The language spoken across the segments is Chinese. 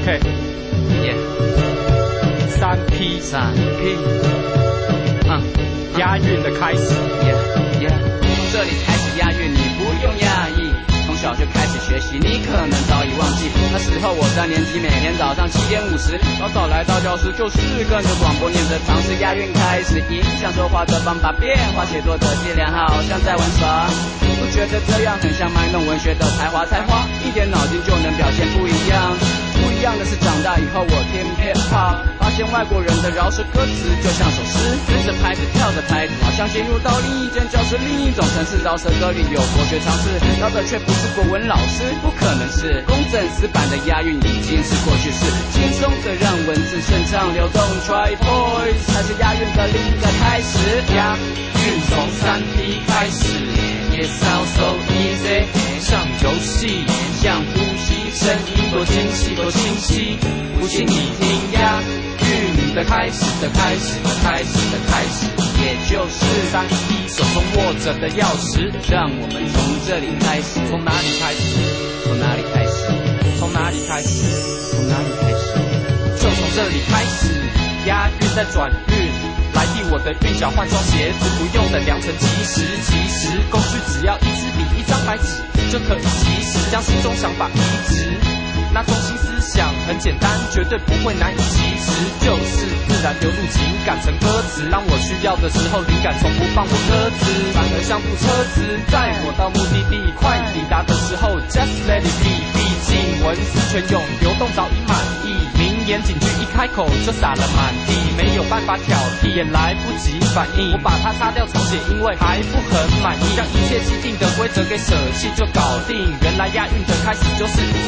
OK， 3P， 押韵的开始。 从这里开始押韵，你不用压抑。从小就开始学习，你可能早已忘记。那时候我3年级，每天早上7点50，早早来到教室，就是跟着广播念着唐诗，押韵开始。影响说话的方法变化，写作的伎俩，好像在玩耍。不觉得这样很像卖弄文学的才华，一点脑筋就能表现不一样。不一样的是，长大以后我听 hip hop， 发现外国人的饶舌歌词就像首诗，跟着拍子跳着拍子，好像进入到另一间教室，另一种城市。饶舌歌里有国学常识，饶的却不是国文老师，不可能是工整死板的押韵，已经是过去式，轻松的让文字顺畅流动。Try boys， 才是押韵的另一个开始。 押韵从3P 开始。 It sounds so easy， 像游戏， 像呼吸， 声音多清晰，多清晰。不信你听，押韵的开始的开始的开始的开始， 也就是 3P， 手中握着的钥匙。 让我们从这里开始， 从哪里开始？ 从哪里开始？ 从哪里开始？ 从哪里开始？ 就从这里开始，押韵在转运。来替我的韵脚换双鞋子，不用等良辰吉时。其实工具只要一支笔一张白纸，就可以及时将心中想法移植。那中心思想很简单，绝对不会难以启齿，就是自然流露情感成歌词。当我需要的时候，灵感从不放我鸽子，反而像部车子，在我到目的地快抵达的时候 ，just let it be。毕竟文思泉涌，流动早已满意。名言警句一开口就洒了满地，没有办法挑剔，也来不及反应。我把它擦掉重写，因为还不很满意。将一切既定的规则给舍弃就搞定。原来押韵的开始就是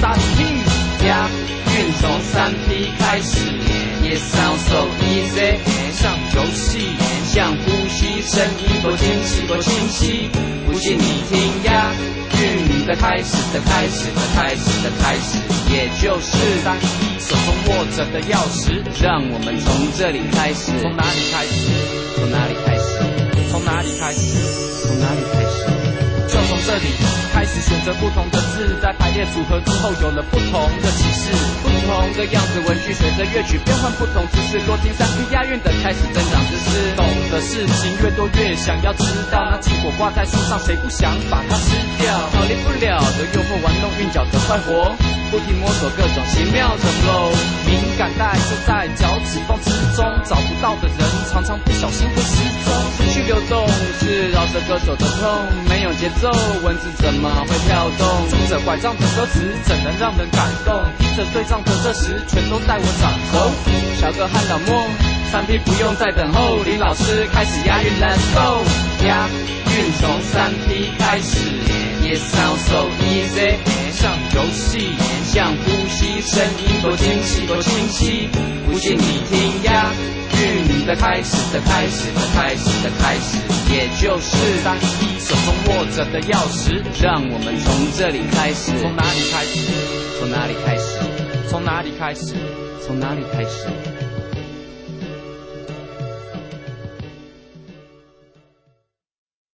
3P。 押韵从3P 开始 ，It sounds so easy， 像游戏， 像呼吸，声音多清晰，多清晰。不信你听，押韵的开始的开始的开始的开始，也就是 3P， 手中握着的钥匙。 让我们从这里开始， 从哪里开始？ 从哪里开始？ 从哪里开始？ 从哪里开始？ 就从这里开始，选择不同的字，在排列组合之后，有了不同的启示。 不同的样子，文句随着乐曲变换不同姿势，落进3P押韵的开始增长姿势。 懂的事情越多，越想要知道。那禁果挂在树上，谁不想把它吃掉？ 逃离不了的诱惑，玩弄韵脚的快活，不停摸索各种奇妙的 flow。 敏感带就在脚趾缝之中，找不到的人常常不小心会失踪。 思绪流动是饶舌歌手的痛，没有节奏，文字怎么会跳动？ 拄着拐杖的歌词怎能让人感动？提着对仗的这时，全都在我掌控。 小哥和老莫，3P不用再等候，林老师开始押韵 ，Let's go！ 押韵从3P 开始 ，It sounds so easy， 像游戏， 像呼吸，声音多清晰，多清晰。不信你听，押韵的开始的开始的开始的开始，也就是 3P， 手中握着的钥匙。 让我们从这里开始， 从哪里开始？ 从哪里开始？ 从哪里开始？ 从哪里开始？